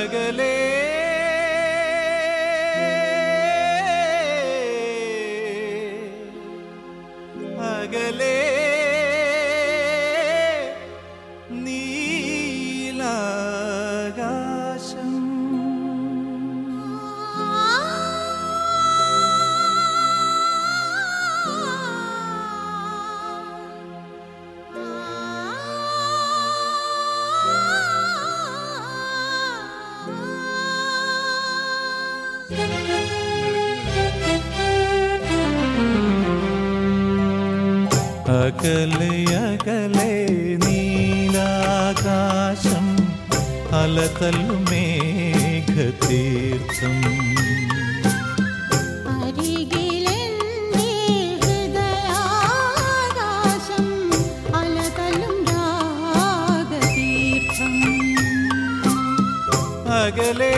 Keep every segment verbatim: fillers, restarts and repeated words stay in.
അകലേ അകലേ നീലാകാശം അകലെ അകലെ നീലാകാശം അലതല്ലും മേഘതീർത്ഥം അരികിലെന്റെ ഹൃദയാകാശം അലതല്ലും രാഗതീർത്ഥം അകലേ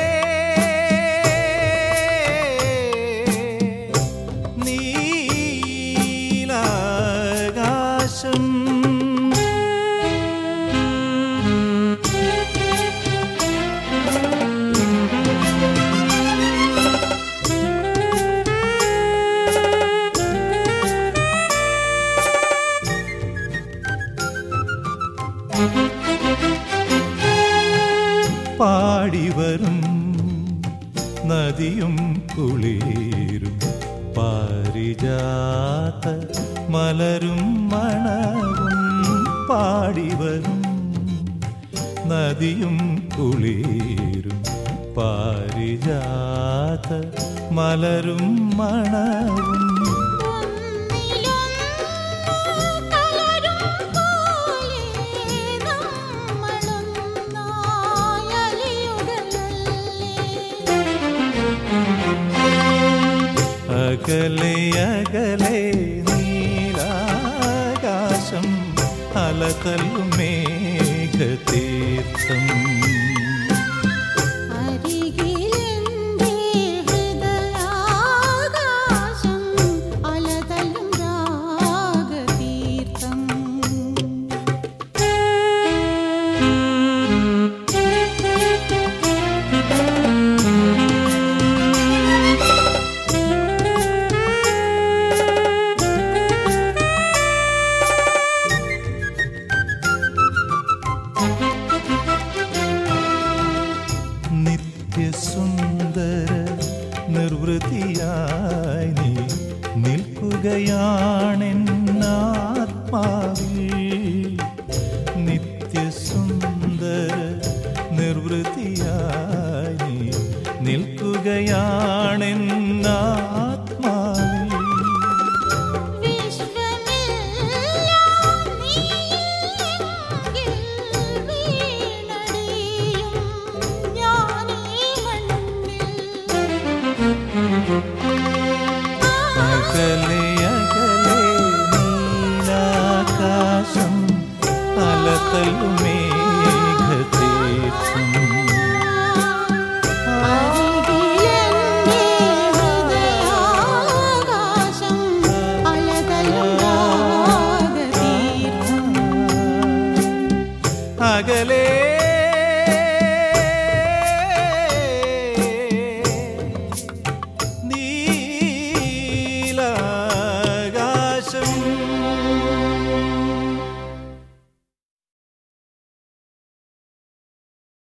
പാടിവരും നദിയും കുളിരും പാരിജാത മലരും മണവും പാടിവരും നദിയും കുളിരും പാരിജാത മലരും മണവും അകലെ അകലെ നീലാകാശം അലതല്ലും മേഘതീർത്ഥം അരികിലെന്റെ ഹൃദയാകാശം അലതല്ലും രാഗതീർത്ഥം സുന്ദര നിർവൃതിയായി നീ നിൽക്കുകയാണെന്നാത്മാവിൽ നിത്യസുന്ദര നിർവൃതിയായി നീ നിൽക്കുകയാണെന്നാത്മാവിൽ അകലെ അകലെ നീലാകാശം അലതല്ലും മേഘതീർത്ഥം അരികിലെന്റെ ഹൃദയാകാശം അലതല്ലും രാഗതീർത്ഥം അകലെ